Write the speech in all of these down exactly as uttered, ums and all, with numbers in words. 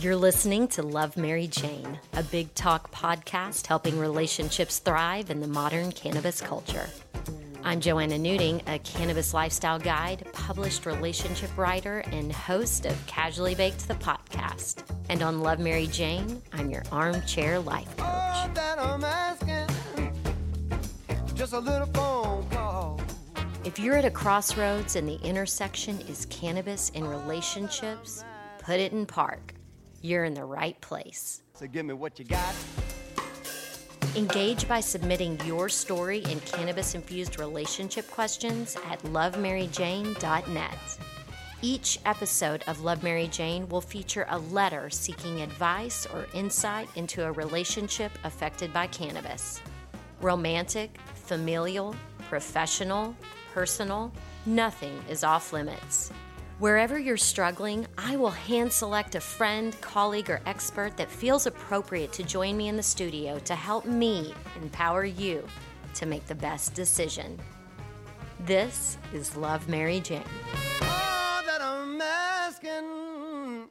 You're listening to Love, Mary Jane, a big talk podcast helping relationships thrive in the modern cannabis culture. I'm Joanna Newting, a cannabis lifestyle guide, published relationship writer, and host of Casually Baked the podcast. And on Love, Mary Jane, I'm your armchair life coach. All that I'm asking, just a little phone call. If you're at a crossroads and the intersection is cannabis and relationships, put it in park. You're in the right place. So give me what you got. Engage by submitting your story in cannabis-infused relationship questions at love mary jane dot net. Each episode of Love, Mary Jane will feature a letter seeking advice or insight into a relationship affected by cannabis. Romantic, familial, professional, personal, nothing is off limits. Wherever you're struggling, I will hand select a friend, colleague, or expert that feels appropriate to join me in the studio to help me empower you to make the best decision. This is Love, Mary Jane. All that I'm asking.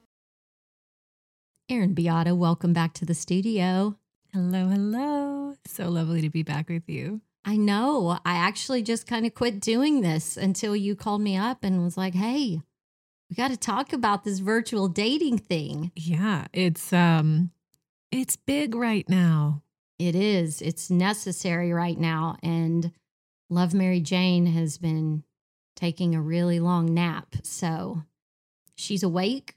Erin Beata, welcome back to the studio. Hello, hello. So lovely to be back with you. I know. I actually just kind of quit doing this until you called me up and was like, hey, we got to talk about this virtual dating thing. Yeah, it's um it's big right now. It is. It's necessary right now. And Love, Mary Jane has been taking a really long nap. So she's awake.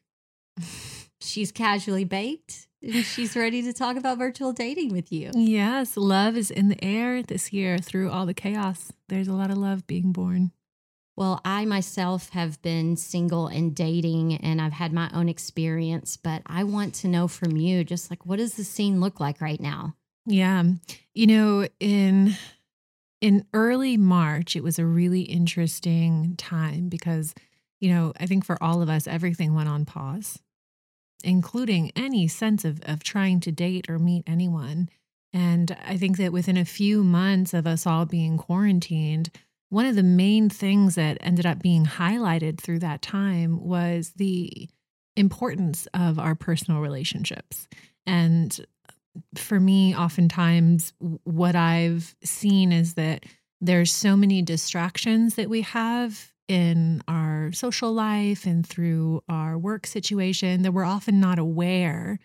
She's casually baked. And she's ready to talk about virtual dating with you. Yes, love is in the air this year through all the chaos. There's a lot of love being born. Well, I myself have been single and dating, and I've had my own experience, but I want to know from you, just like, what does the scene look like right now? Yeah. You know, in in early March, it was a really interesting time because, you know, I think for all of us, everything went on pause, including any sense of, of trying to date or meet anyone. And I think that within a few months of us all being quarantined, one of the main things that ended up being highlighted through that time was the importance of our personal relationships. And for me, oftentimes, what I've seen is that there's so many distractions that we have in our social life and through our work situation that we're often not aware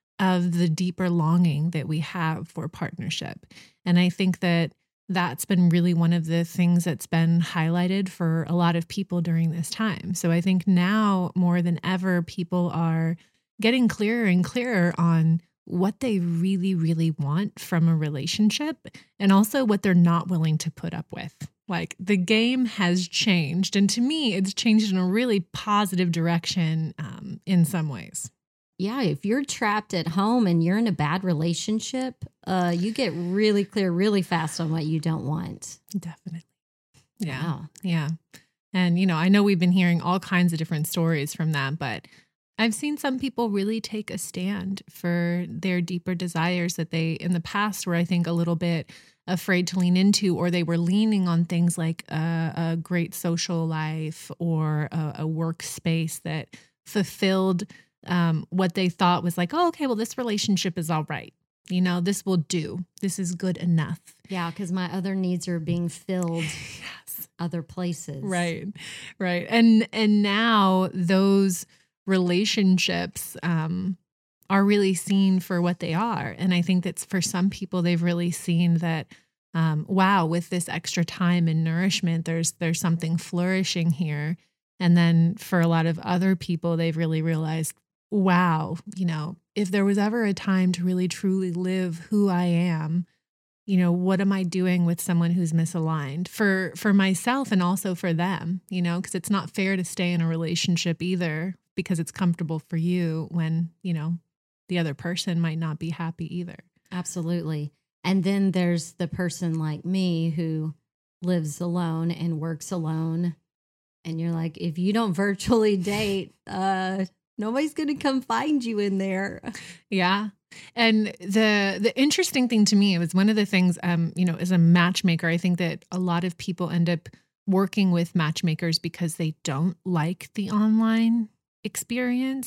of the deeper longing that we have for partnership. And I think that that's been really one of the things that's been highlighted for a lot of people during this time. So I think now more than ever, people are getting clearer and clearer on what they really, really want from a relationship and also what they're not willing to put up with. Like the game has changed. And to me, it's changed in a really positive direction um, in some ways. Yeah, if you're trapped at home and you're in a bad relationship, uh, you get really clear really fast on what you don't want. Definitely. Yeah. Wow. Yeah. And, you know, I know we've been hearing all kinds of different stories from that, but I've seen some people really take a stand for their deeper desires that they in the past were, I think, a little bit afraid to lean into, or they were leaning on things like a, a great social life or a, a workspace that fulfilled um, what they thought was like, oh, okay, well, this relationship is all right. You know, this will do. This is good enough. Yeah, because my other needs are being filled Yes. other places. Right, right. And and now those relationships um, are really seen for what they are. And I think that's for some people, they've really seen that, um, wow, with this extra time and nourishment, there's there's something flourishing here. And then for a lot of other people, they've really realized, wow, you know, if there was ever a time to really truly live who I am, you know, what am I doing with someone who's misaligned for, for myself and also for them, you know, because it's not fair to stay in a relationship either because it's comfortable for you when, you know, the other person might not be happy either. Absolutely. And then there's the person like me who lives alone and works alone. And you're like, if you don't virtually date, uh, nobody's going to come find you in there. Yeah. And the the interesting thing to me, it was one of the things, um, you know, as a matchmaker, I think that a lot of people end up working with matchmakers because they don't like the online experience.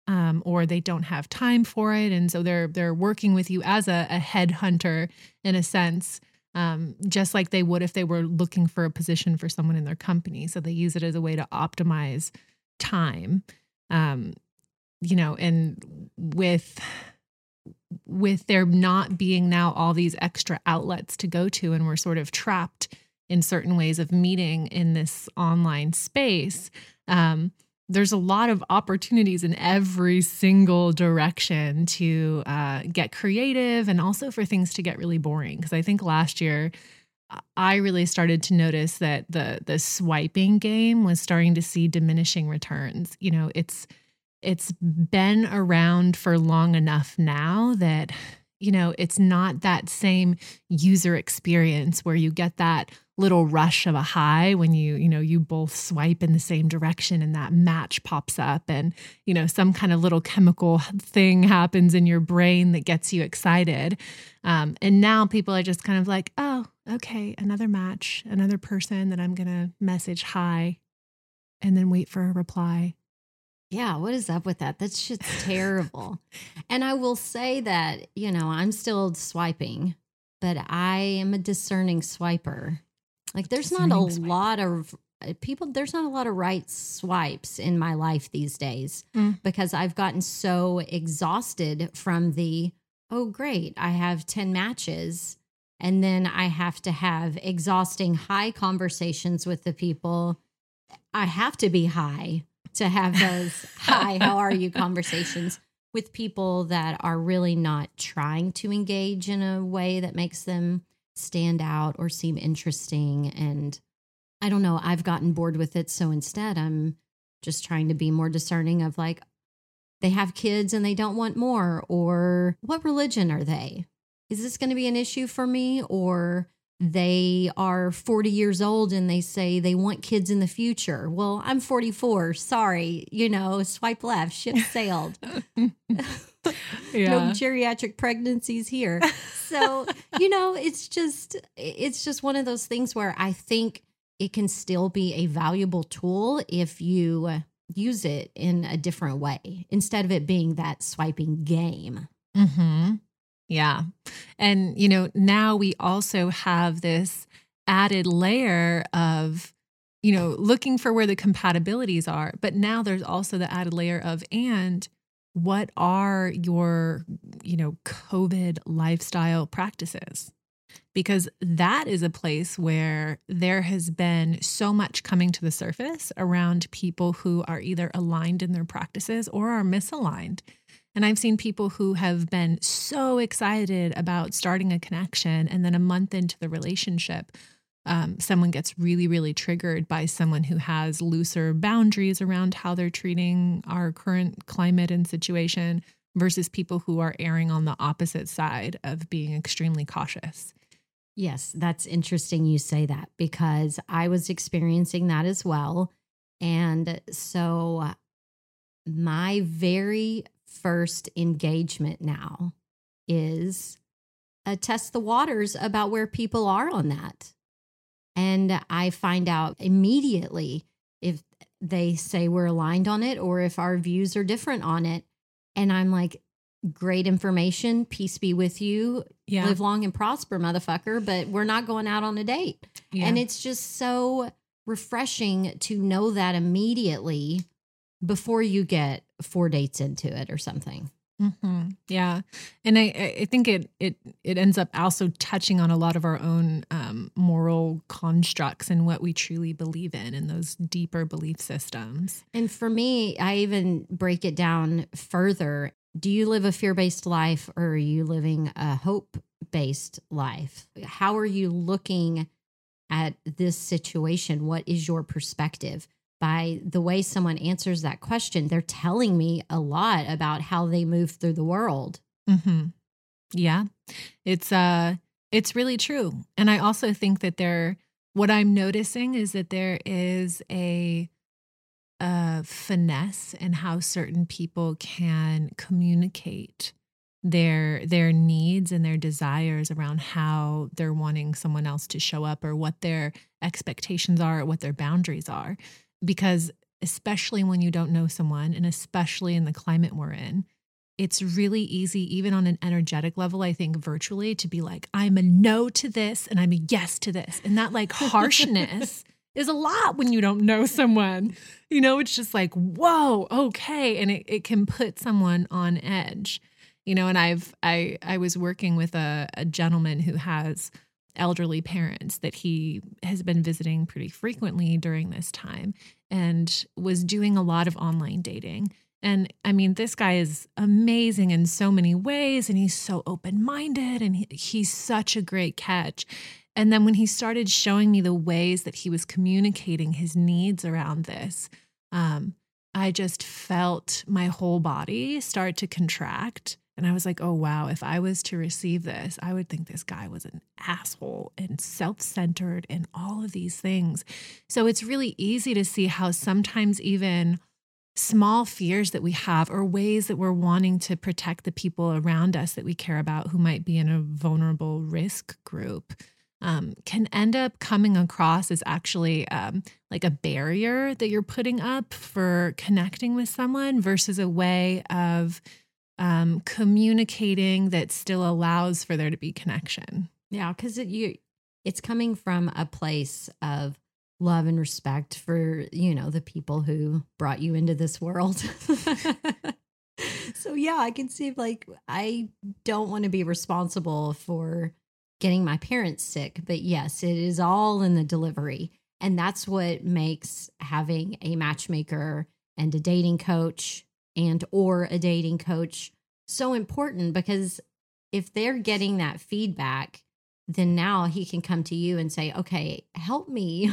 um, or they don't have time for it. And so they're they're working with you as a, a headhunter in a sense, um, just like they would if they were looking for a position for someone in their company. So they use it as a way to optimize time. Um, you know, and with with there not being now all these extra outlets to go to, and we're sort of trapped in certain ways of meeting in this online space, um, there's a lot of opportunities in every single direction to uh, get creative, and also for things to get really boring. Because I think last year I really started to notice that the the swiping game was starting to see diminishing returns. You know, it's it's been around for long enough now that, you know, it's not that same user experience where you get that little rush of a high when you, you know, you both swipe in the same direction and that match pops up, and, you know, some kind of little chemical thing happens in your brain that gets you excited. Um, and now people are just kind of like, oh, okay, another match, another person that I'm going to message hi and then wait for a reply. Yeah, what is up with that? That shit's terrible. And I will say that, you know, I'm still swiping, but I am a discerning swiper. Like there's not a Discerning swiper. lot of uh, people, there's not a lot of right swipes in my life these days Mm. because I've gotten so exhausted from the, oh, great, I have ten matches. And then I have to have exhausting high conversations with the people. I have to be high to have those hi, how are you conversations with people that are really not trying to engage in a way that makes them stand out or seem interesting. And I don't know, I've gotten bored with it. So instead, I'm just trying to be more discerning of like, they have kids and they don't want more, or what religion are they? Is this going to be an issue for me? Or they are forty years old and they say they want kids in the future. Well, I'm forty-four. Sorry, you know, swipe left, ship sailed. Yeah. No geriatric pregnancies here. So, you know, it's just, it's just one of those things where I think it can still be a valuable tool if you use it in a different way, instead of it being that swiping game. Mm-hmm. Yeah. And, you know, now we also have this added layer of, you know, looking for where the compatibilities are. But now there's also the added layer of, and what are your, you know, COVID lifestyle practices? Because that is a place where there has been so much coming to the surface around people who are either aligned in their practices or are misaligned. And I've seen people who have been so excited about starting a connection, and then a month into the relationship, um, someone gets really, really triggered by someone who has looser boundaries around how they're treating our current climate and situation, versus people who are erring on the opposite side of being extremely cautious. Yes, that's interesting you say that, because I was experiencing that as well. And so my very first engagement now is a test the waters about where people are on that. And I find out immediately if they say we're aligned on it or if our views are different on it. And I'm like, great information. Peace be with you. Yeah. Live long and prosper, motherfucker. But we're not going out on a date. Yeah. And it's just so refreshing to know that immediately before you get four dates into it or something. Mm-hmm. Yeah. And I, I think it, it, it ends up also touching on a lot of our own um, moral constructs and what we truly believe in, and those deeper belief systems. And for me, I even break it down further. Do you live a fear-based life, or are you living a hope-based life? How are you looking at this situation? What is your perspective? By the way someone answers that question, they're telling me a lot about how they move through the world. Mm-hmm. Yeah, it's uh, it's really true. And I also think that there, what I'm noticing is that there is a, a finesse in how certain people can communicate their their needs and their desires around how they're wanting someone else to show up, or what their expectations are, or what their boundaries are. Because especially when you don't know someone, and especially in the climate we're in, it's really easy, even on an energetic level, I think virtually, to be like, I'm a no to this and I'm a yes to this. And that like harshness is a lot when you don't know someone. You know, it's just like, whoa, okay. And it, it can put someone on edge. You know, and I've I I was working with a, a gentleman who has elderly parents that he has been visiting pretty frequently during this time and was doing a lot of online dating. And I mean, this guy is amazing in so many ways, and he's so open-minded, and he, he's such a great catch. And then when he started showing me the ways that he was communicating his needs around this, um, I just felt my whole body start to contract. And I was like, oh, wow, if I was to receive this, I would think this guy was an asshole and self-centered and all of these things. So it's really easy to see how sometimes even small fears that we have or ways that we're wanting to protect the people around us that we care about who might be in a vulnerable risk group um, can end up coming across as actually um, like a barrier that you're putting up for connecting with someone versus a way of um, communicating that still allows for there to be connection. Yeah, because it, you, it's coming from a place of love and respect for, you know, the people who brought you into this world. So yeah, I can see like, I don't want to be responsible for getting my parents sick, but yes, it is all in the delivery. And that's what makes having a matchmaker and a dating coach and or a dating coach so important, because if they're getting that feedback, then now he can come to you and say, okay, help me.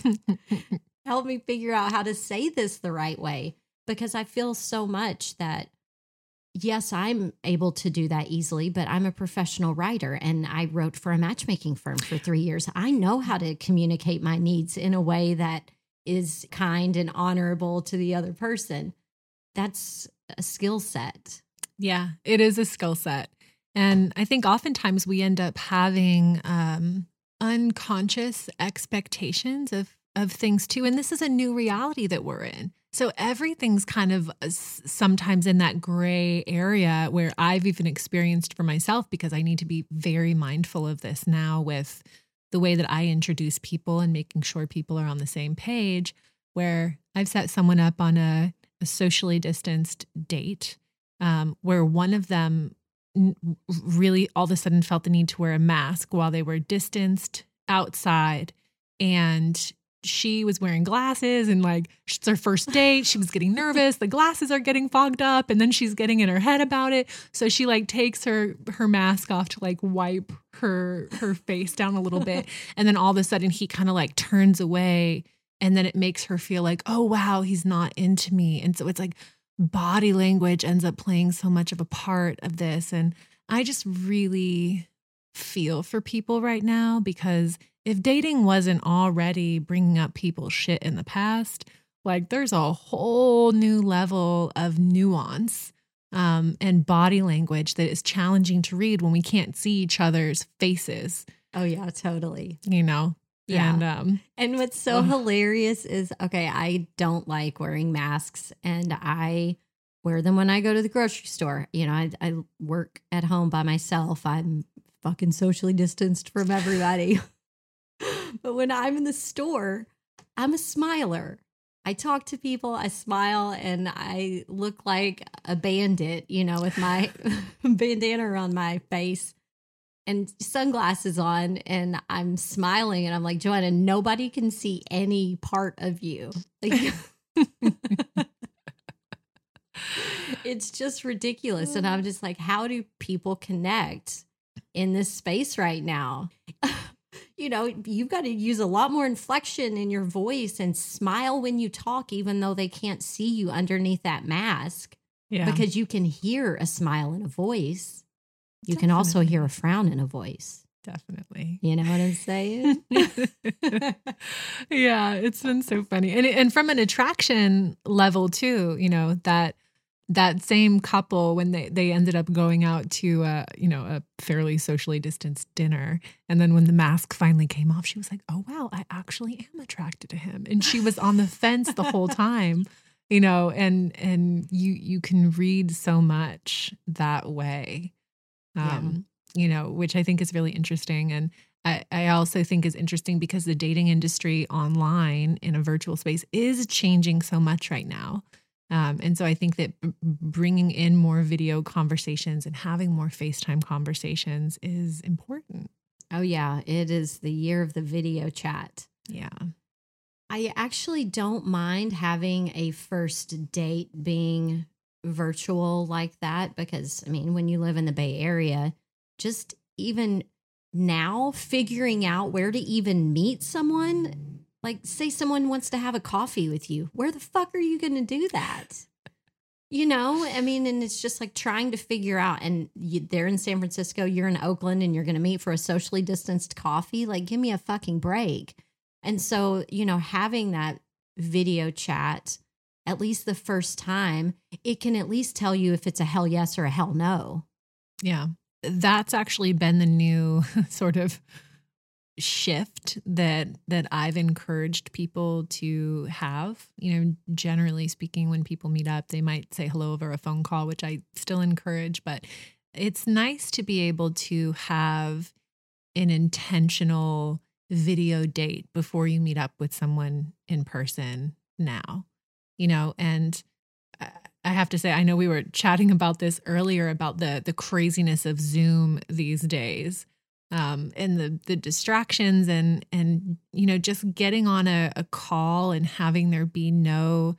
Help me figure out how to say this the right way, because I feel so much that, yes, I'm able to do that easily, but I'm a professional writer and I wrote for a matchmaking firm for three years. I know how to communicate my needs in a way that is kind and honorable to the other person. That's a skill set. Yeah, it is a skill set. And I think oftentimes we end up having um, unconscious expectations of of things too. And this is a new reality that we're in. So everything's kind of sometimes in that gray area where I've even experienced for myself, because I need to be very mindful of this now with the way that I introduce people and making sure people are on the same page, where I've set someone up on a, a socially distanced date um, where one of them really all of a sudden felt the need to wear a mask while they were distanced outside. And she was wearing glasses, and like, it's her first date. She was getting nervous. The glasses are getting fogged up, and then she's getting in her head about it. So she like takes her, her mask off to like wipe her, her face down a little bit. And then all of a sudden he kind of like turns away, and then it makes her feel like, oh, wow, he's not into me. And so it's like body language ends up playing so much of a part of this. And I just really feel for people right now, because if dating wasn't already bringing up people's shit in the past, like there's a whole new level of nuance um, and body language that is challenging to read when we can't see each other's faces. Oh yeah, totally. You know? Yeah. And, um, and what's so uh, hilarious is, okay, I don't like wearing masks, and I wear them when I go to the grocery store. You know, I, I work at home by myself. I'm fucking socially distanced from everybody. But when I'm in the store, I'm a smiler. I talk to people, I smile, and I look like a bandit, you know, with my bandana around my face and sunglasses on, and I'm smiling, and I'm like, Joanna, nobody can see any part of you. Like, it's just ridiculous. And I'm just like, how do people connect in this space right now? You know, you've got to use a lot more inflection in your voice and smile when you talk, even though they can't see you underneath that mask. Yeah. Because you can hear a smile in a voice. You Definitely. Can also hear a frown in a voice. Definitely. You know what I'm saying? Yeah, it's been so funny. And and from an attraction level too, you know, that that same couple, when they, they ended up going out to, uh, you know, a fairly socially distanced dinner. And then when the mask finally came off, she was like, oh, wow, I actually am attracted to him. And she was on the fence the whole time, you know, and, and you, you can read so much that way, um, yeah. you know, which I think is really interesting. And I, I also think is interesting because the dating industry online in a virtual space is changing so much right now. Um, and so I think that b- bringing in more video conversations and having more FaceTime conversations is important. Oh, yeah. It is the year of the video chat. Yeah. I actually don't mind having a first date being virtual like that because, I mean, when you live in the Bay Area, just even now figuring out where to even meet someone. Like, say someone wants to have a coffee with you. Where the fuck are you going to do that? You know, I mean, and it's just like trying to figure out, and you, they're in San Francisco, you're in Oakland, and you're going to meet for a socially distanced coffee. Like, give me a fucking break. And so, you know, having that video chat, at least the first time, it can at least tell you if it's a hell yes or a hell no. Yeah. That's actually been the new sort of shift that that I've encouraged people to have. You know, generally speaking, when people meet up, they might say hello over a phone call, which I still encourage, but it's nice to be able to have an intentional video date before you meet up with someone in person now, you know, and I have to say, I know we were chatting about this earlier about the the craziness of Zoom these days. Um, and the the distractions and, and you know, just getting on a, a call and having there be no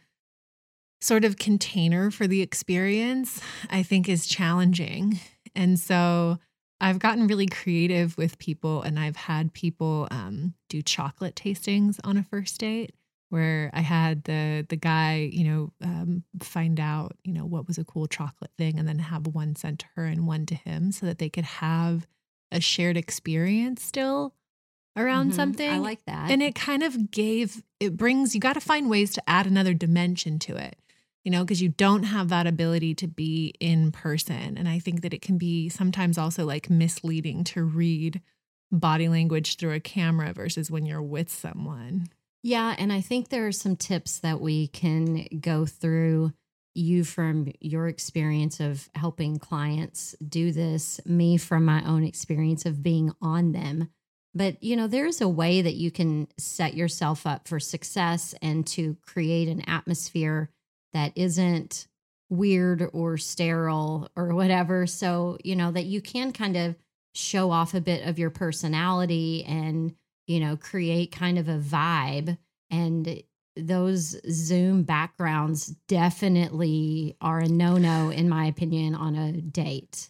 sort of container for the experience, I think is challenging. And so I've gotten really creative with people, and I've had people um, do chocolate tastings on a first date where I had the the guy, you know, um, find out, you know, what was a cool chocolate thing and then have one sent to her and one to him so that they could have a shared experience still around Mm-hmm. something. I like that. And it kind of gave, it brings, you got to find ways to add another dimension to it, you know, because you don't have that ability to be in person. And I think that it can be sometimes also like misleading to read body language through a camera versus when you're with someone. Yeah, and I think there are some tips that we can go through, you from your experience of helping clients do this, me from my own experience of being on them. But, you know, there's a way that you can set yourself up for success and to create an atmosphere that isn't weird or sterile or whatever. So, you know, that you can kind of show off a bit of your personality and, you know, create kind of a vibe. And those Zoom backgrounds definitely are a no-no, in my opinion, on a date.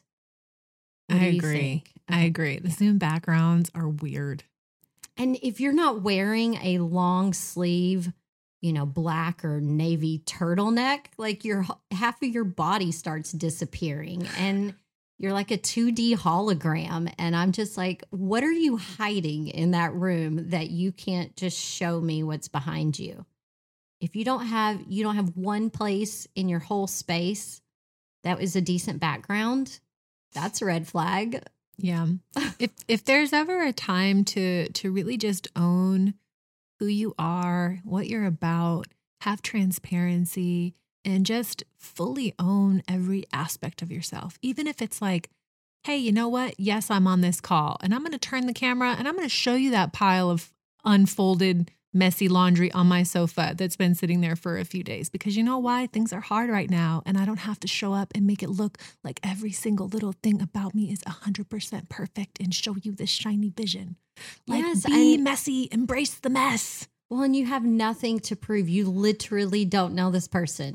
What I do you agree. think? I Okay. agree. The Zoom backgrounds are weird. And if you're not wearing a long sleeve, you know, black or navy turtleneck, like your half of your body starts disappearing and you're like a two D hologram. And I'm just like, what are you hiding in that room that you can't just show me what's behind you? If you don't have, you don't have one place in your whole space that is a decent background, that's a red flag. Yeah. If if there's ever a time to to really just own who you are, what you're about, have transparency, and just fully own every aspect of yourself, even if it's like, hey, you know what? Yes, I'm on this call and I'm going to turn the camera and I'm going to show you that pile of unfolded, messy laundry on my sofa that's been sitting there for a few days, because you know why? Things are hard right now and I don't have to show up and make it look like every single little thing about me is one hundred percent perfect and show you this shiny vision. Like, Yes, be and- messy, embrace the mess. Well, and you have nothing to prove. You literally don't know this person.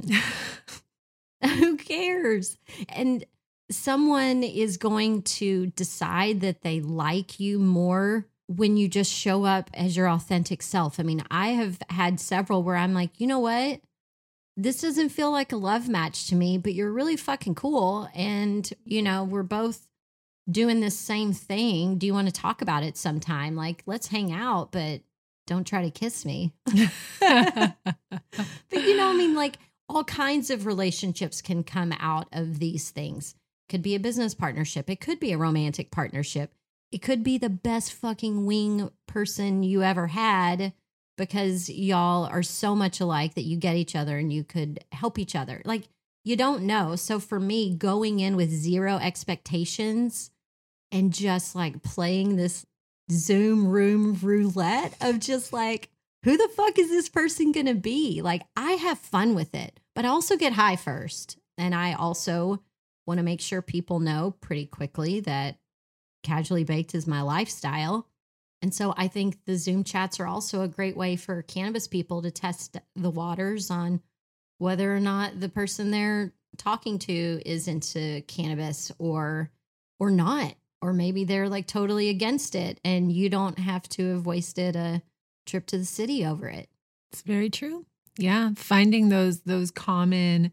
Who cares? And someone is going to decide that they like you more when you just show up as your authentic self. I mean, I have had several where I'm like, you know what? This doesn't feel like a love match to me, but you're really fucking cool. And, you know, we're both doing this same thing. Do you want to talk about it sometime? Like, let's hang out, but don't try to kiss me. But, you know, I mean, like, all kinds of relationships can come out of these things. Could be a business partnership. It could be a romantic partnership. It could be the best fucking wing person you ever had because y'all are so much alike that you get each other and you could help each other. Like, you don't know. So for me, going in with zero expectations and just like playing this Zoom room roulette of just like, who the fuck is this person going to be? Like, I have fun with it, but I also get high first. And I also want to make sure people know pretty quickly that Casually Baked is my lifestyle. And so I think the Zoom chats are also a great way for cannabis people to test the waters on whether or not the person they're talking to is into cannabis or or not. Or maybe they're like totally against it and you don't have to have wasted a trip to the city over it. It's very true. Yeah. Finding those those common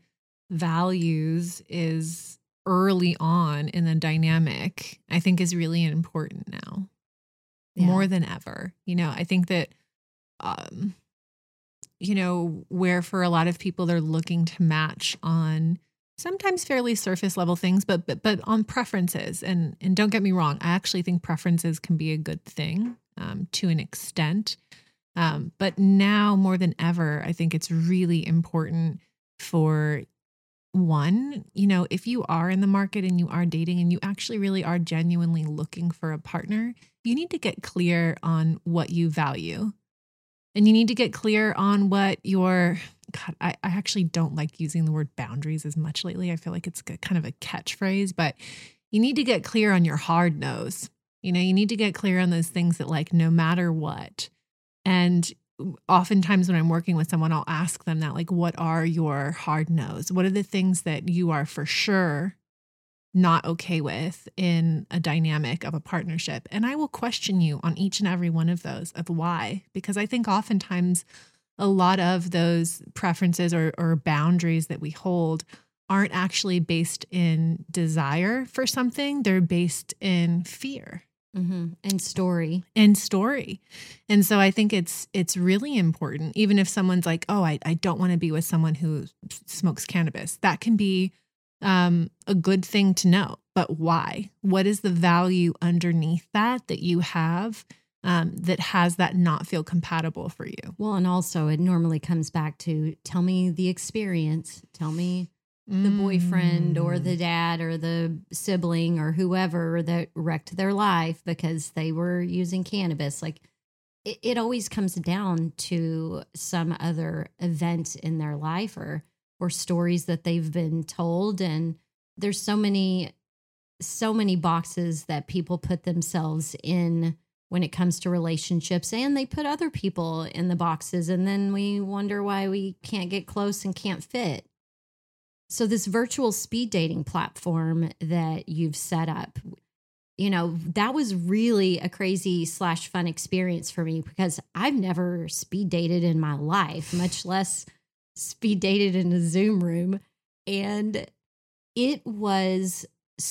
values is early on in the dynamic, I think is really important now. Yeah. More than ever. You know, I think that um you know, where for a lot of people they're looking to match on sometimes fairly surface level things, but but but on preferences. And and don't get me wrong, I actually think preferences can be a good thing um, to an extent. Um, but now more than ever, I think it's really important for one, you know, if you are in the market and you are dating and you actually really are genuinely looking for a partner, you need to get clear on what you value. And you need to get clear on what your, God, I, I actually don't like using the word boundaries as much lately. I feel like it's kind of a catchphrase, but you need to get clear on your hard nose. You know, you need to get clear on those things that like, no matter what. And oftentimes when I'm working with someone, I'll ask them that, like, what are your hard nose? What are the things that you are for sure not okay with in a dynamic of a partnership? And I will question you on each and every one of those of why, because I think oftentimes a lot of those preferences or, or boundaries that we hold aren't actually based in desire for something. They're based in fear. Mm-hmm. And story. And story. And so I think it's it's really important, even if someone's like, oh, I, I don't want to be with someone who smokes cannabis. That can be um, a good thing to know. But why? What is the value underneath that that you have um, that has that not feel compatible for you? Well, and also it normally comes back to tell me the experience. Tell me the boyfriend or the dad or the sibling or whoever that wrecked their life because they were using cannabis. Like it, it always comes down to some other event in their life or or stories that they've been told. And there's so many, so many boxes that people put themselves in when it comes to relationships, and they put other people in the boxes. And then we wonder why we can't get close and can't fit. So this virtual speed dating platform that you've set up, you know, that was really a crazy slash fun experience for me because I've never speed dated in my life, much less speed dated in a Zoom room. And it was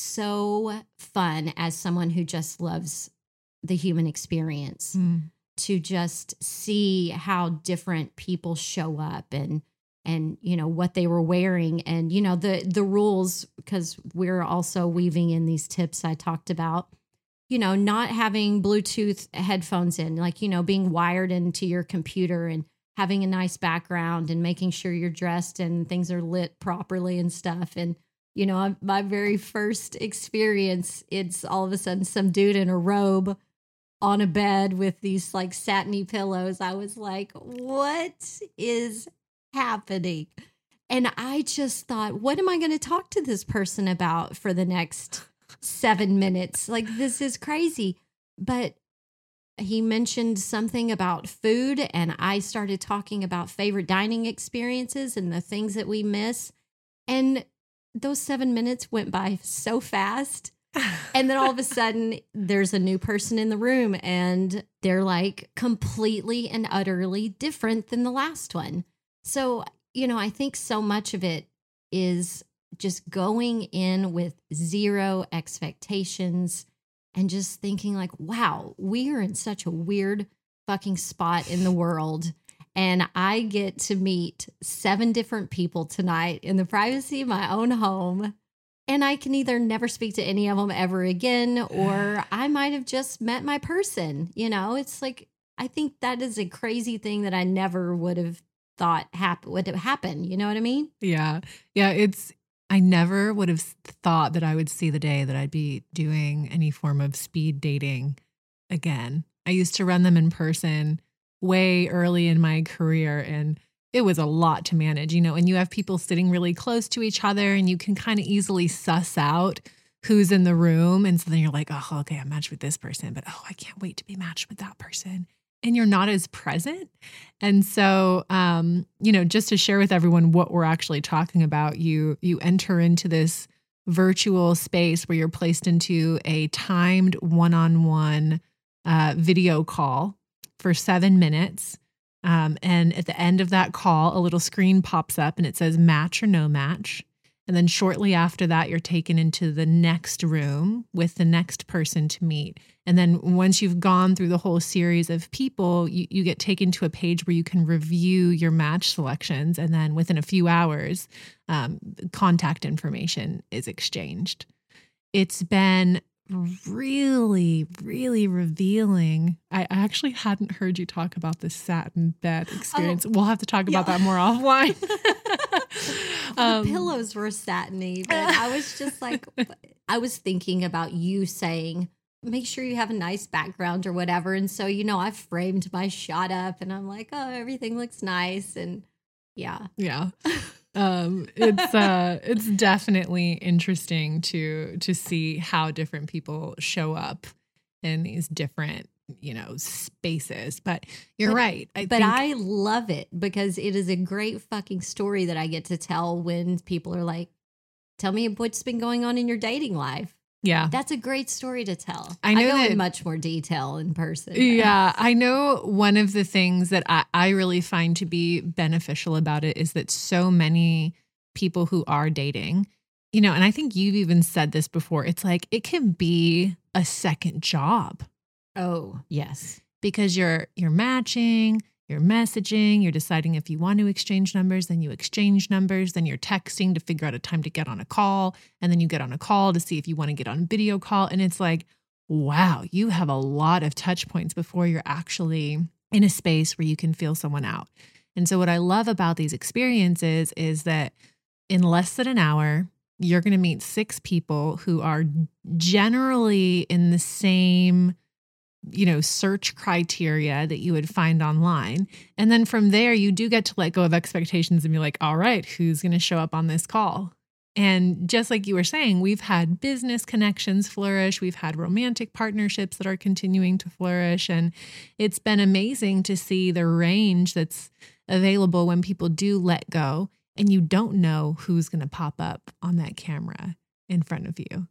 so fun as someone who just loves the human experience mm. to just see how different people show up and and, you know, what they were wearing and, you know, the, the rules, because we're also weaving in these tips I talked about, you know, not having Bluetooth headphones in, like, you know, being wired into your computer and having a nice background and making sure you're dressed and things are lit properly and stuff. And, you know, my very first experience, it's all of a sudden some dude in a robe on a bed with these like satiny pillows. I was like, what is happening? And I just thought, what am I going to talk to this person about for the next seven minutes? Like, this is crazy. But he mentioned something about food, and I started talking about favorite dining experiences and the things that we miss. And those seven minutes went by so fast. And then all of a sudden there's a new person in the room and they're like completely and utterly different than the last one. So, you know, I think so much of it is just going in with zero expectations and just thinking like, wow, we are in such a weird fucking spot in the world. And I get to meet seven different people tonight in the privacy of my own home. And I can either never speak to any of them ever again, or I might have just met my person. You know, it's like, I think that is a crazy thing that I never would have thought hap- would have happened. You know what I mean? Yeah. Yeah. It's, I never would have thought that I would see the day that I'd be doing any form of speed dating again. I used to run them in person way early in my career, and it was a lot to manage, you know, and you have people sitting really close to each other and you can kind of easily suss out who's in the room. And so then you're like, oh, okay, I'm matched with this person, but oh, I can't wait to be matched with that person. And you're not as present. And so, um, you know, just to share with everyone what we're actually talking about, you, you enter into this virtual space where you're placed into a timed one-on-one uh, video call for seven minutes. Um, and at the end of that call, a little screen pops up and it says match or no match. And then shortly after that, you're taken into the next room with the next person to meet. And then once you've gone through the whole series of people, you, you get taken to a page where you can review your match selections. And then within a few hours, um, contact information is exchanged. It's been really, really revealing. I actually hadn't heard you talk about the satin bed experience. Oh, we'll have to talk about yeah. that more offline. um, the pillows were satiny, but I was just like, I was thinking about you saying, make sure you have a nice background or whatever. And so, you know, I framed my shot up and I'm like, oh, everything looks nice. And yeah. Yeah. Um, it's uh, it's definitely interesting to to see how different people show up in these different, you know, spaces. But you're but, right. I but think- I love it because it is a great fucking story that I get to tell when people are like, "Tell me what's been going on in your dating life." Yeah. That's a great story to tell. I know I go that, in much more detail in person. Yeah. I know one of the things that I, I really find to be beneficial about it is that so many people who are dating, you know, and I think you've even said this before, it's like it can be a second job. Oh, yes. Because you're you're matching, you're messaging, you're deciding if you want to exchange numbers, then you exchange numbers, then you're texting to figure out a time to get on a call, and then you get on a call to see if you want to get on a video call. And it's like, wow, you have a lot of touch points before you're actually in a space where you can feel someone out. And so what I love about these experiences is that in less than an hour, you're going to meet six people who are generally in the same, you know, search criteria that you would find online. And then from there, you do get to let go of expectations and be like, all right, who's going to show up on this call? And just like you were saying, we've had business connections flourish. We've had romantic partnerships that are continuing to flourish. And it's been amazing to see the range that's available when people do let go and you don't know who's going to pop up on that camera in front of you.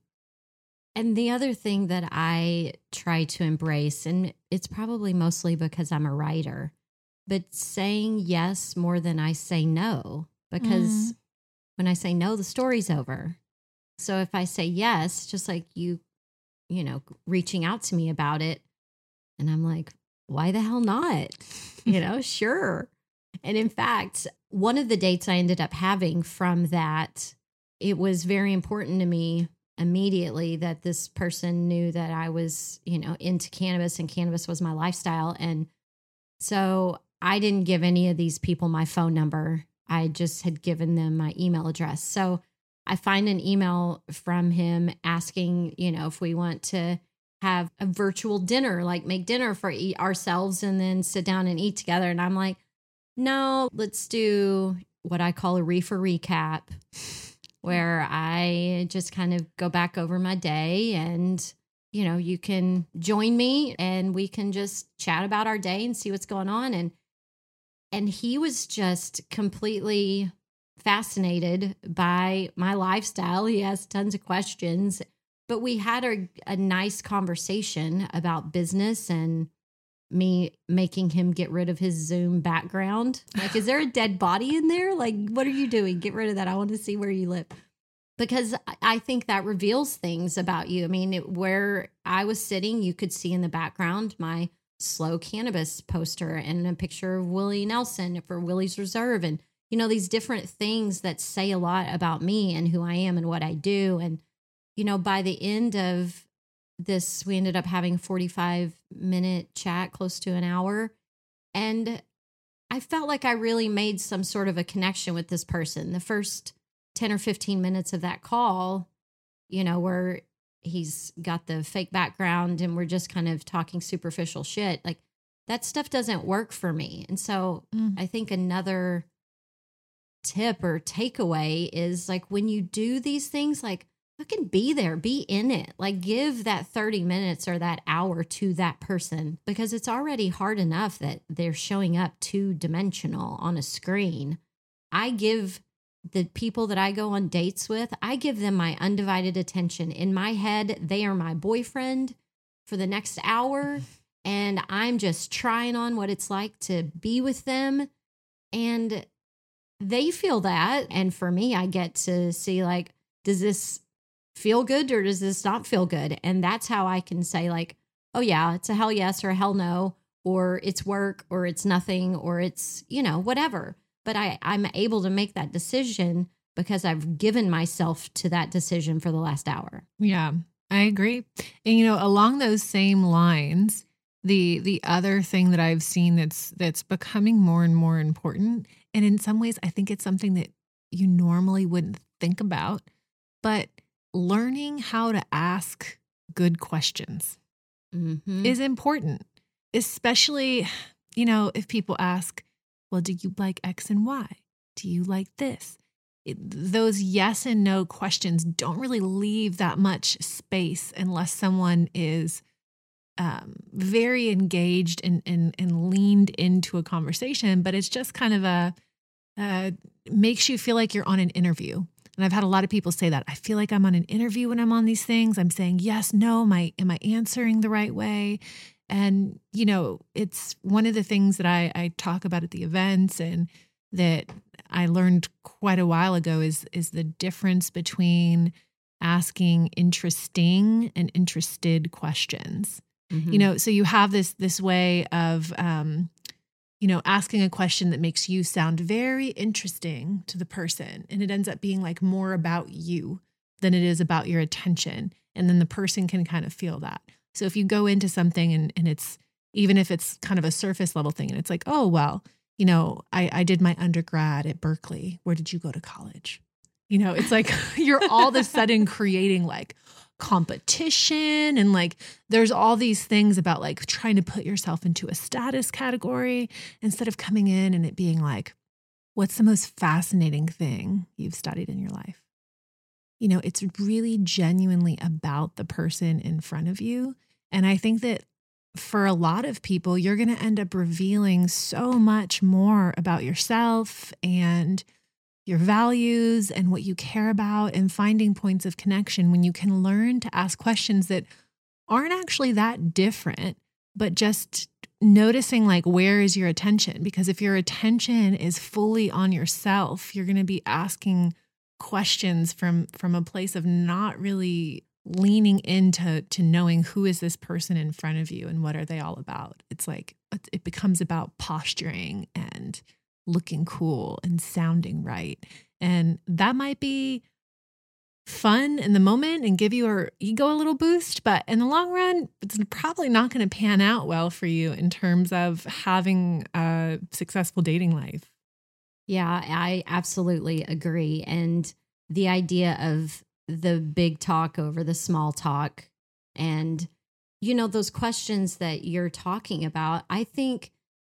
And the other thing that I try to embrace, and it's probably mostly because I'm a writer, but saying yes more than I say no, because mm. when I say no, the story's over. So if I say yes, just like you, you know, reaching out to me about it, and I'm like, why the hell not? You know, sure. And in fact, one of the dates I ended up having from that, it was very important to me immediately that this person knew that I was, you know, into cannabis and cannabis was my lifestyle. And so I didn't give any of these people my phone number. I just had given them my email address. So I find an email from him asking, you know, if we want to have a virtual dinner, like make dinner for e- ourselves and then sit down and eat together. And I'm like, no, let's do what I call a reefer recap, where I just kind of go back over my day and, you know, you can join me and we can just chat about our day and see what's going on. And, and he was just completely fascinated by my lifestyle. He has tons of questions, but we had a, a nice conversation about business and me making him get rid of his Zoom background. Like, is there a dead body in there? Like, what are you doing? Get rid of that. I want to see where you live. Because I think that reveals things about you. I mean, it, where I was sitting, you could see in the background my Slow Cannabis poster and a picture of Willie Nelson for Willie's Reserve. And, you know, these different things that say a lot about me and who I am and what I do. And, you know, by the end of this, we ended up having a forty-five minute chat, close to an hour. And I felt like I really made some sort of a connection with this person. The first ten or fifteen minutes of that call, you know, where he's got the fake background and we're just kind of talking superficial shit. Like that stuff doesn't work for me. And so mm. I think another tip or takeaway is like when you do these things, like fucking be there, be in it, like give that thirty minutes or that hour to that person, because it's already hard enough that they're showing up two dimensional on a screen. I give the people that I go on dates with, I give them my undivided attention. In my head, they are my boyfriend for the next hour, and I'm just trying on what it's like to be with them. And they feel that. And for me, I get to see, like, does this feel good or does this not feel good? And that's how I can say, like, oh, yeah, it's a hell yes or a hell no, or it's work or it's nothing, or it's, you know, whatever. But I, I'm able to make that decision because I've given myself to that decision for the last hour. Yeah, I agree. And, you know, along those same lines, the the other thing that I've seen that's that's becoming more and more important, and in some ways, I think it's something that you normally wouldn't think about, but learning how to ask good questions mm-hmm. is important, especially, you know, if people ask, well, do you like X and Y? Do you like this? It, those yes and no questions don't really leave that much space unless someone is um, very engaged and, and, and leaned into a conversation. But it's just kind of a, uh, makes you feel like you're on an interview. And I've had a lot of people say that. I feel like I'm on an interview when I'm on these things. I'm saying yes, no, am I, am I answering the right way? And, you know, it's one of the things that I, I talk about at the events and that I learned quite a while ago is, is the difference between asking interesting and interested questions. Mm-hmm. You know, so you have this, this way of, um, you know, asking a question that makes you sound very interesting to the person. And it ends up being like more about you than it is about your attention. And then the person can kind of feel that. So if you go into something and, and it's, even if it's kind of a surface level thing and it's like, oh, well, you know, I, I did my undergrad at Berkeley. Where did you go to college? You know, it's like you're all of a sudden creating like competition and like there's all these things about like trying to put yourself into a status category instead of coming in and it being like, what's the most fascinating thing you've studied in your life? You know, it's really genuinely about the person in front of you. And I think that for a lot of people, you're going to end up revealing so much more about yourself and your values and what you care about and finding points of connection when you can learn to ask questions that aren't actually that different, but just noticing like, where is your attention? Because if your attention is fully on yourself, you're going to be asking questions from from a place of not really leaning into to knowing who is this person in front of you and what are they all about. It's like it becomes about posturing and looking cool and sounding right. And that might be fun in the moment and give your ego a little boost, but in the long run, it's probably not going to pan out well for you in terms of having a successful dating life. Yeah, I absolutely agree. And the idea of the big talk over the small talk and, you know, those questions that you're talking about, I think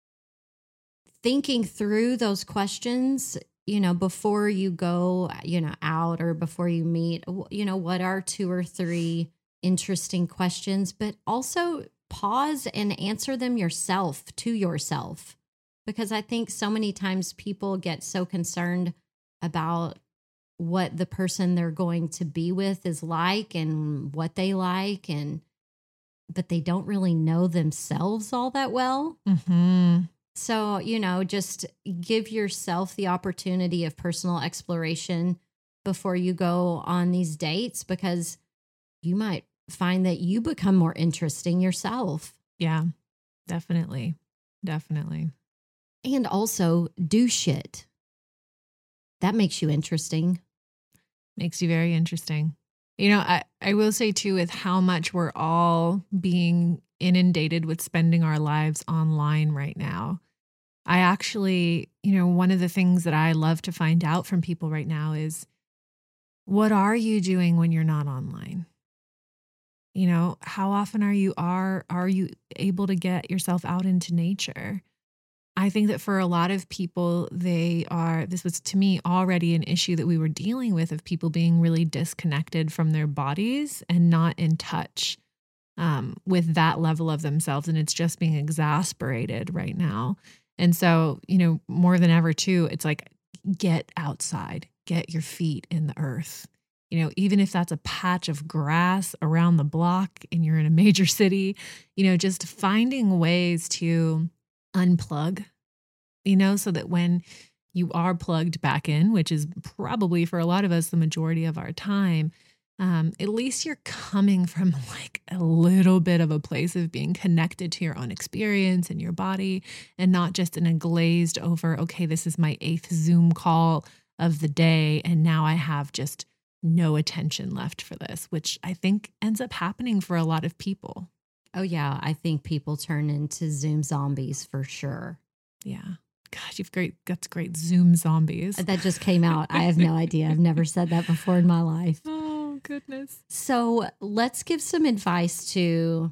thinking through those questions, you know, before you go, you know, out or before you meet, you know, what are two or three interesting questions, but also pause and answer them yourself to yourself. Because I think so many times people get so concerned about what the person they're going to be with is like and what they like, and but they don't really know themselves all that well. Mm-hmm. So, you know, just give yourself the opportunity of personal exploration before you go on these dates, because you might find that you become more interesting yourself. Yeah. Definitely. Definitely. And also do shit. That makes you interesting. Makes you very interesting. You know, I, I will say too, with how much we're all being inundated with spending our lives online right now. I actually, you know, one of the things that I love to find out from people right now is, what are you doing when you're not online? You know, how often are you are are you able to get yourself out into nature? I think that for a lot of people, they are, this was to me already an issue that we were dealing with, of people being really disconnected from their bodies and not in touch um, with that level of themselves. And it's just being exasperated right now. And so, you know, more than ever too, it's like, get outside, get your feet in the earth. You know, even if that's a patch of grass around the block and you're in a major city, you know, just finding ways to unplug, you know, so that when you are plugged back in, which is probably for a lot of us the majority of our time, um, at least you're coming from like a little bit of a place of being connected to your own experience and your body, and not just in a glazed over, okay, this is my eighth Zoom call of the day, and now I have just no attention left for this, which I think ends up happening for a lot of people. Oh, yeah. I think people turn into Zoom zombies for sure. Yeah. Gosh, you've great, got great Zoom zombies. That just came out. I have no idea. I've never said that before in my life. Oh, goodness. So let's give some advice to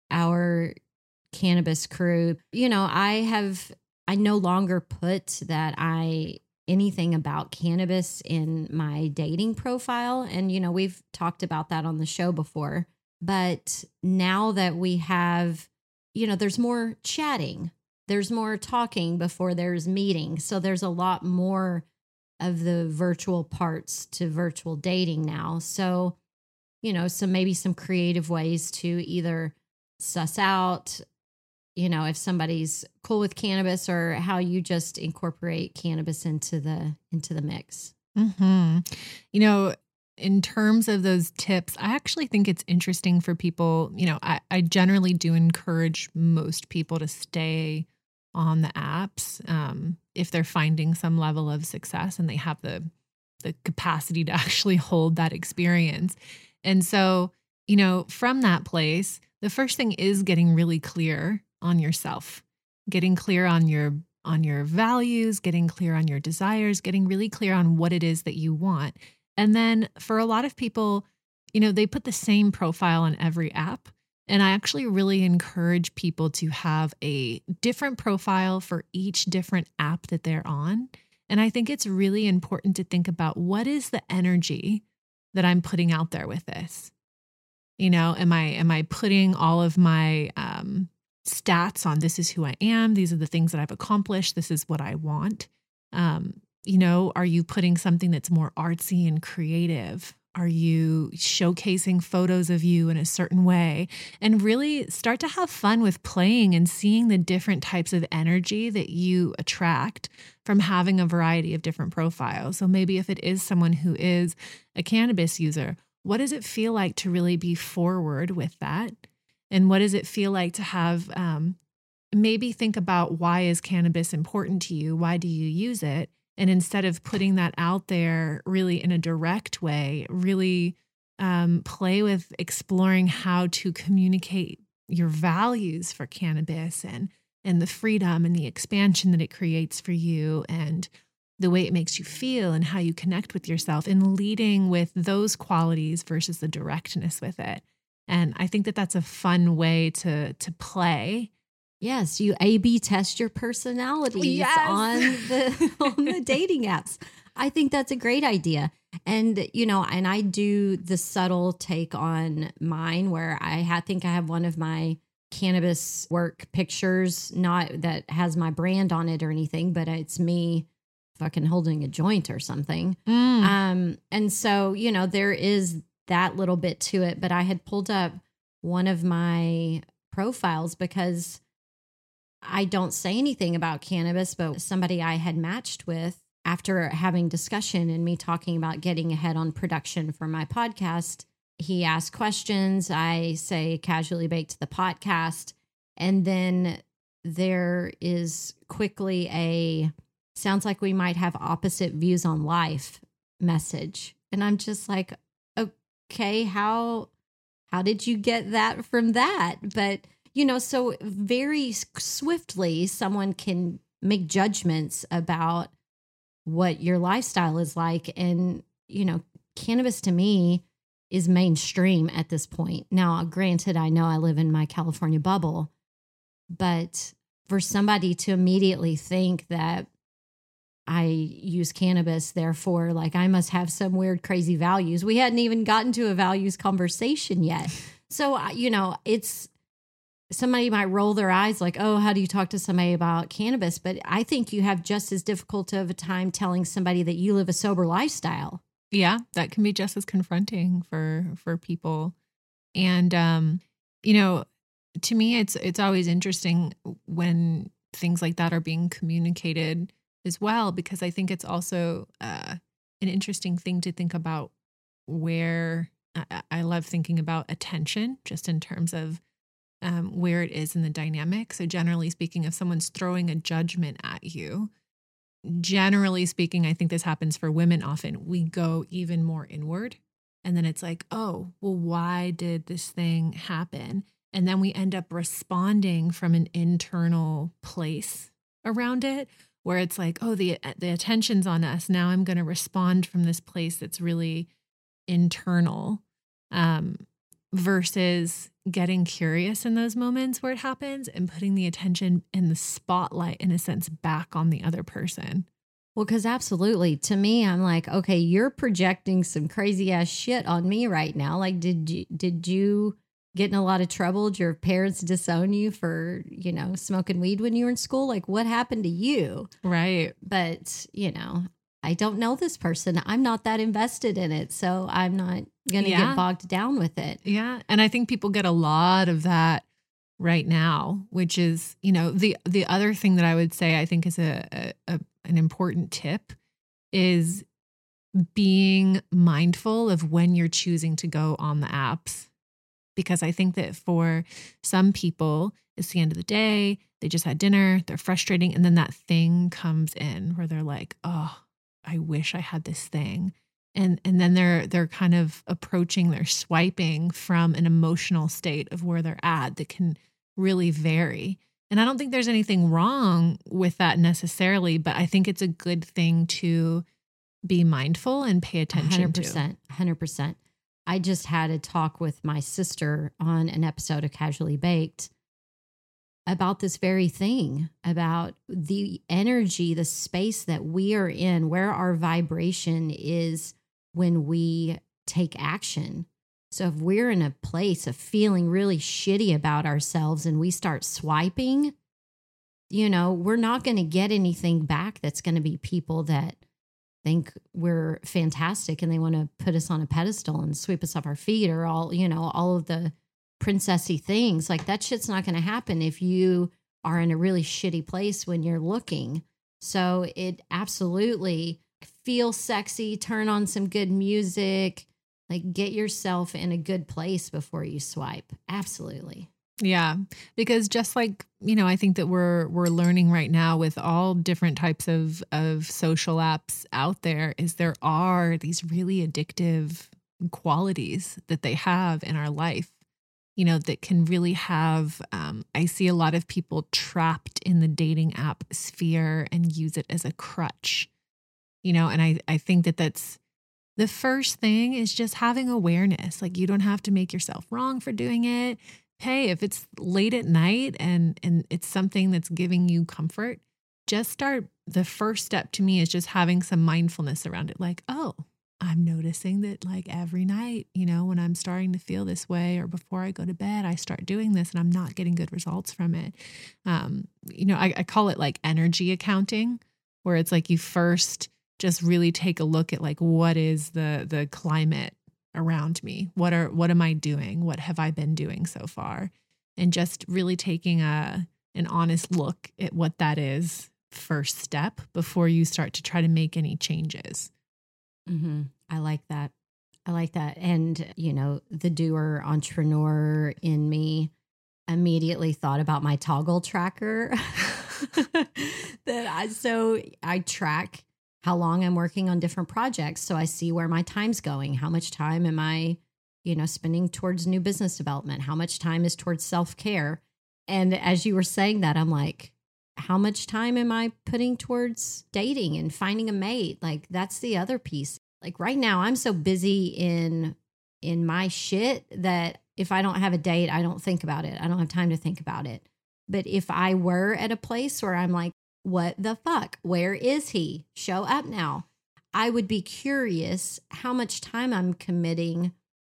our cannabis crew. You know, I have, I no longer put that I, anything about cannabis in my dating profile. And, you know, we've talked about that on the show before. But now that we have, you know, there's more chatting, there's more talking before there's meeting. So there's a lot more of the virtual parts to virtual dating now. So, you know, some maybe some creative ways to either suss out, you know, if somebody's cool with cannabis, or how you just incorporate cannabis into the into the mix. Mm-hmm. You know, in terms of those tips, I actually think it's interesting for people. You know, I, I generally do encourage most people to stay on the apps um, if they're finding some level of success and they have the the capacity to actually hold that experience. And so, you know, from that place, the first thing is getting really clear on yourself, getting clear on your on your values, getting clear on your desires, getting really clear on what it is that you want. And then for a lot of people, you know, they put the same profile on every app. And I actually really encourage people to have a different profile for each different app that they're on. And I think it's really important to think about, what is the energy that I'm putting out there with this? You know, am I am I putting all of my um, stats on, this is who I am, these are the things that I've accomplished, this is what I want? Um, you know, are you putting something that's more artsy and creative? Are you showcasing photos of you in a certain way? And really start to have fun with playing and seeing the different types of energy that you attract from having a variety of different profiles. So maybe if it is someone who is a cannabis user, what does it feel like to really be forward with that? And what does it feel like to have, um, maybe think about, why is cannabis important to you? Why do you use it? And instead of putting that out there really in a direct way, really um, play with exploring how to communicate your values for cannabis, and and the freedom and the expansion that it creates for you, and the way it makes you feel and how you connect with yourself, and leading with those qualities versus the directness with it. And I think that that's a fun way to to play. Yes, you A B test your personalities Yes. on the on the dating apps. I think that's a great idea. And, you know, and I do the subtle take on mine, where I ha- think I have one of my cannabis work pictures, not that has my brand on it or anything, but it's me fucking holding a joint or something. Mm. Um, and so, you know, there is that little bit to it, but I had pulled up one of my profiles because I don't say anything about cannabis, but somebody I had matched with, after having discussion and me talking about getting ahead on production for my podcast, he asked questions. I say casually baked the podcast. And then there is quickly a sounds like we might have opposite views on life message. And I'm just like, okay, how how did you get that from that? But, you know, so very swiftly someone can make judgments about what your lifestyle is like. And, you know, cannabis to me is mainstream at this point. Now, granted, I know I live in my California bubble, but for somebody to immediately think that I use cannabis, therefore, like I must have some weird, crazy values. We hadn't even gotten to a values conversation yet. So, you know, it's somebody might roll their eyes like, oh, how do you talk to somebody about cannabis? But I think you have just as difficult of a time telling somebody that you live a sober lifestyle. Yeah, that can be just as confronting for for people. And um, you know, to me it's it's always interesting when things like that are being communicated as well, because I think it's also uh, an interesting thing to think about where I, I love thinking about attention just in terms of um, where it is in the dynamic. So generally speaking, if someone's throwing a judgment at you, generally speaking, I think this happens for women often, we go even more inward. And then it's like, oh, well, why did this thing happen? And then we end up responding from an internal place around it, where it's like, oh, the the attention's on us. Now I'm going to respond from this place that's really internal, um, versus getting curious in those moments where it happens and putting the attention and the spotlight, in a sense, back on the other person. Well, because absolutely, to me, I'm like, okay, you're projecting some crazy ass shit on me right now. Like, did you did you get in a lot of trouble? Did your parents disown you for, you know, smoking weed when you were in school? Like, what happened to you? Right. But, you know, I don't know this person. I'm not that invested in it. So I'm not going to Yeah. get bogged down with it. Yeah. And I think people get a lot of that right now, which is, you know, the the other thing that I would say I think is a, a, a an important tip is being mindful of when you're choosing to go on the apps. Because I think that for some people, it's the end of the day, they just had dinner, they're frustrating, and then that thing comes in where they're like, oh, I wish I had this thing. And and then they're they're kind of approaching, they're swiping from an emotional state of where they're at that can really vary. And I don't think there's anything wrong with that necessarily, but I think it's a good thing to be mindful and pay attention one hundred to. percent, one hundred percent. I just had a talk with my sister on an episode of Casually Baked about this very thing, about the energy, the space that we are in, where our vibration is when we take action. So if we're in a place of feeling really shitty about ourselves and we start swiping, you know, we're not going to get anything back that's going to be people that think we're fantastic and they want to put us on a pedestal and sweep us off our feet, or all, you know, all of the princessy things. Like, that shit's not going to happen if you are in a really shitty place when you're looking. So it absolutely feel sexy, turn on some good music, like get yourself in a good place before you swipe. Absolutely. Yeah, because just like, you know, I think that we're we're learning right now with all different types of of social apps out there, is there are these really addictive qualities that they have in our life, you know, that can really have, um, I see a lot of people trapped in the dating app sphere and use it as a crutch, you know, and I, I think that that's the first thing is just having awareness. Like, you don't have to make yourself wrong for doing it. Hey, if it's late at night and and it's something that's giving you comfort, just start. The first step to me is just having some mindfulness around it. Like, oh, I'm noticing that like every night, you know, when I'm starting to feel this way or before I go to bed, I start doing this and I'm not getting good results from it. Um, you know, I, I call it like energy accounting, where it's like you first just really take a look at like, what is the the climate around me? What are, what am I doing? What have I been doing so far? And just really taking a, an honest look at what that is first step before you start to try to make any changes. Mm-hmm. I like that. I like that. And, you know, the doer entrepreneur in me immediately thought about my Toggle tracker. that I so I track how long I'm working on different projects, so I see where my time's going. How much time am I, you know, spending towards new business development? How much time is towards self-care? And as you were saying that, I'm like, how much time am I putting towards dating and finding a mate? Like, that's the other piece. Like right now, I'm so busy in in my shit that if I don't have a date, I don't think about it. I don't have time to think about it. But if I were at a place where I'm like, what the fuck? Where is he? Show up now. I would be curious how much time I'm committing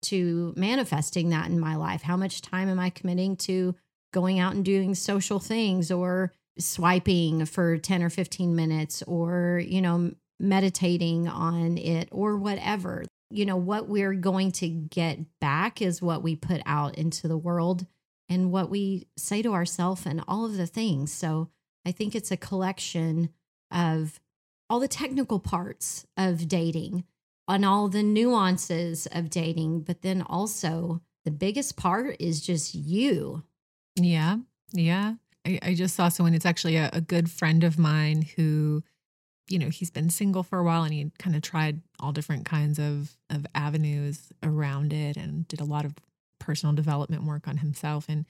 to manifesting that in my life. How much time am I committing to going out and doing social things or swiping for ten or fifteen minutes or, you know, meditating on it or whatever. You know, what we're going to get back is what we put out into the world and what we say to ourselves and all of the things. So I think it's a collection of all the technical parts of dating and all the nuances of dating, but then also the biggest part is just you. Yeah. Yeah. I, I just saw someone, it's actually a, a good friend of mine who, you know, he's been single for a while and he kind of tried all different kinds of, of avenues around it and did a lot of personal development work on himself. And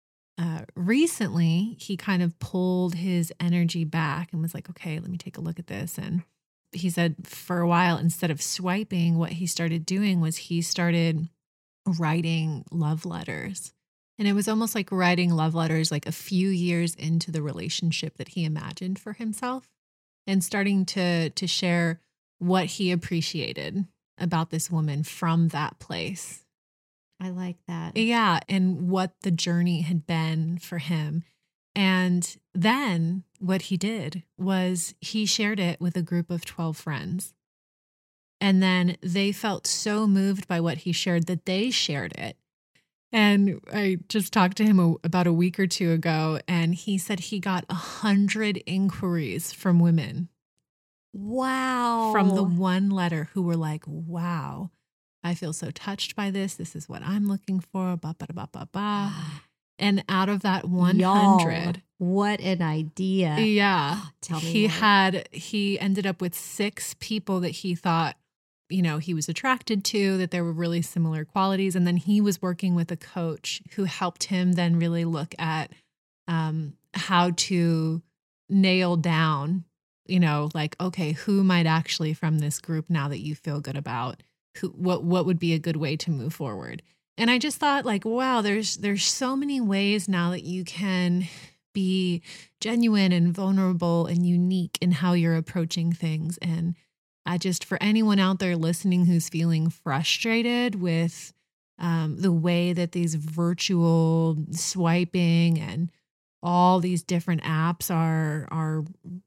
uh, recently he kind of pulled his energy back and was like, okay, let me take a look at this. And he said for a while, instead of swiping, what he started doing was he started writing love letters. And it was almost like writing love letters like a few years into the relationship that he imagined for himself and starting to to share what he appreciated about this woman from that place. I like that. Yeah, and what the journey had been for him. And then what he did was he shared it with a group of twelve friends. And then they felt so moved by what he shared that they shared it. And I just talked to him a, about a week or two ago, and he said he got a hundred inquiries from women. Wow. From the one letter who were like, wow, I feel so touched by this. This is what I'm looking for. Ba, ba, ba, ba, ba. And out of that one hundred. Y'all, what an idea. Yeah. Tell me He more. had, he ended up with six people that he thought, you know, he was attracted to, that there were really similar qualities. And then he was working with a coach who helped him then really look at um, how to nail down, you know, like, okay, who might actually from this group now that you feel good about, who, what, what would be a good way to move forward. And I just thought like, wow, there's, there's so many ways now that you can be genuine and vulnerable and unique in how you're approaching things. And I just, for anyone out there listening who's feeling frustrated with um, the way that these virtual swiping and all these different apps are, are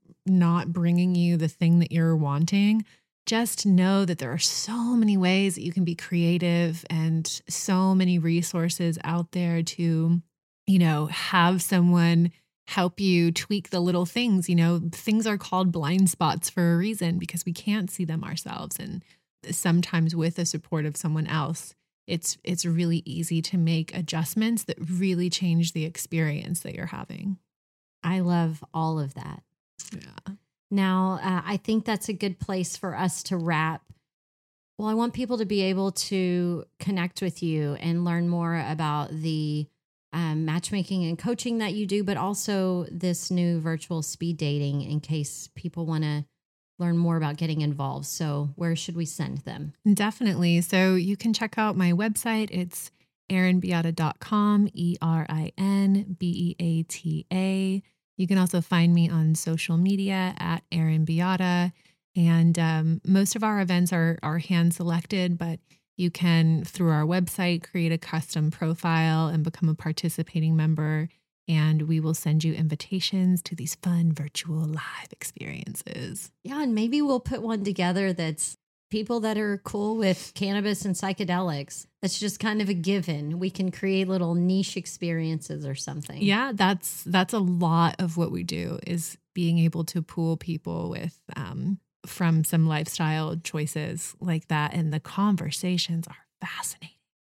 not bringing you the thing that you're wanting, just know that there are so many ways that you can be creative and so many resources out there to, you know, have someone help you tweak the little things. You know, things are called blind spots for a reason because we can't see them ourselves. And sometimes with the support of someone else, it's it's really easy to make adjustments that really change the experience that you're having. I love all of that. Yeah. Now, uh, I think that's a good place for us to wrap. Well, I want people to be able to connect with you and learn more about the Um, matchmaking and coaching that you do, but also this new virtual speed dating in case people want to learn more about getting involved. So where should we send them? Definitely. So you can check out my website. It's erin beata dot com, E R I N B E A T A. You can also find me on social media at Erin Beata. And um, most of our events are, are hand selected, but you can, through our website, create a custom profile and become a participating member. And we will send you invitations to these fun virtual live experiences. Yeah, and maybe we'll put one together that's people that are cool with cannabis and psychedelics. That's just kind of a given. We can create little niche experiences or something. Yeah, that's that's a lot of what we do is being able to pool people with um, from some lifestyle choices like that. And the conversations are fascinating.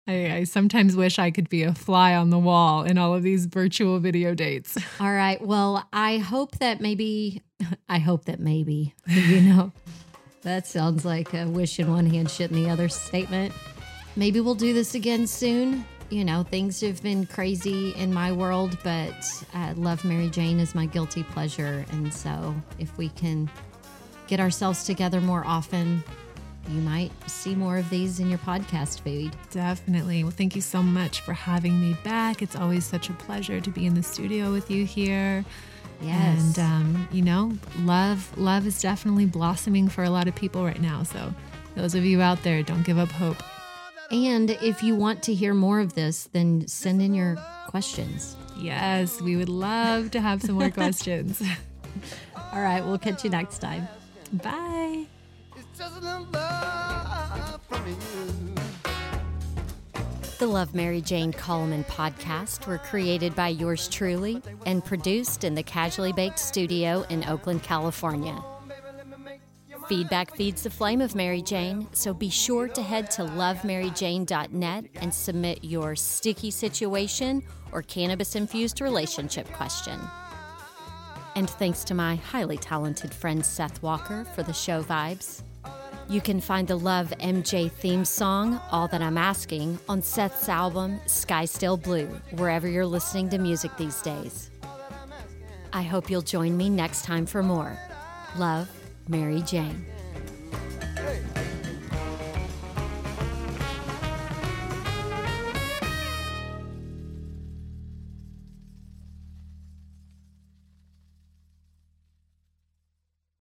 I, I sometimes wish I could be a fly on the wall in all of these virtual video dates. All right. Well, I hope that maybe, I hope that maybe, you know, that sounds like a wish in one hand, shit in the other statement. Maybe we'll do this again soon. You know, things have been crazy in my world, but uh, Love Mary Jane is my guilty pleasure. And so if we can get ourselves together more often, you might see more of these in your podcast feed. Definitely. Well, thank you so much for having me back. It's always such a pleasure to be in the studio with you here. Yes. And, um, you know, love, love is definitely blossoming for a lot of people right now. So those of you out there, don't give up hope. And if you want to hear more of this, then send in your questions. Yes, we would love to have some more questions. All right. We'll catch you next time. Bye. It's just a little love from you. The Love Mary Jane column and podcast were created by yours truly and produced in the Casually Baked studio in Oakland, California. Feedback feeds the flame of Mary Jane, so be sure to head to love mary jane dot net and submit your sticky situation or cannabis-infused relationship question. And thanks to my highly talented friend Seth Walker for the show vibes. You can find the Love M J theme song, All That I'm Asking, on Seth's album, Sky Still Blue, wherever you're listening to music these days. I hope you'll join me next time for more. Love, Mary Jane.